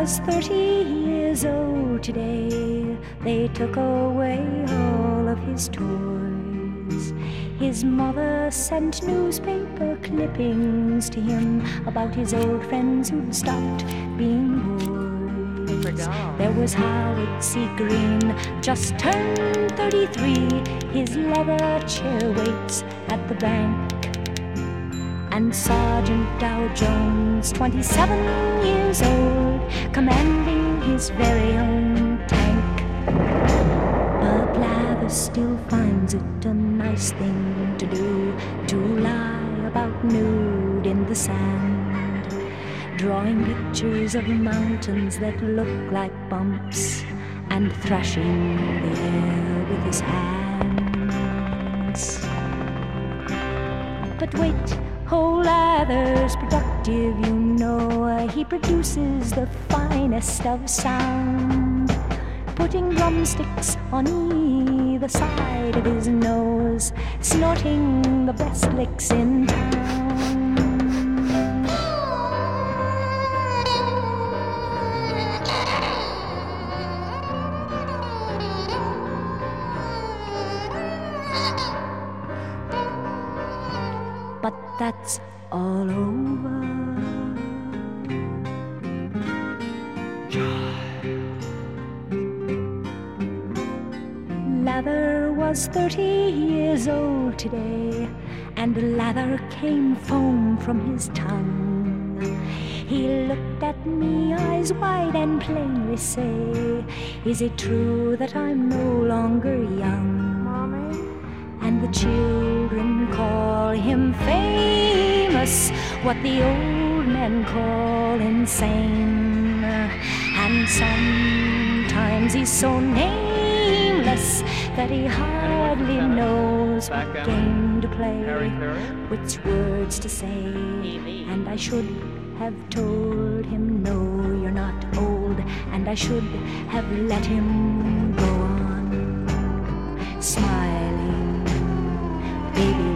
was 30 years old today. They took away all of his toys. His mother sent newspaper clippings to him about his old friends who'd stopped being boys. There was Howard C. Green, just turned 33. His leather chair waits at the bank. And Sergeant Dow Jones, 27 years old, commanding his very own tank. But Blather still finds it a nice thing to do, to lie about nude in the sand, drawing pictures of mountains that look like bumps, and thrashing the air with his hands. But wait, whole Lather's productive, you know. He produces the finest of sound, putting drumsticks on either side of his nose, snorting the best licks in town. But that's all over. Lather was 30 years old today, and lather came foam from his tongue. He looked at me, eyes wide, and plainly say, "Is it true that I'm no longer young?" Mommy? And the children call him famous, what the old men call insane. And sometimes he's so nameless that he hardly knows what game to play, which words to say. And I should have told him, no, you're not old. And I should have let him go on smiling, baby.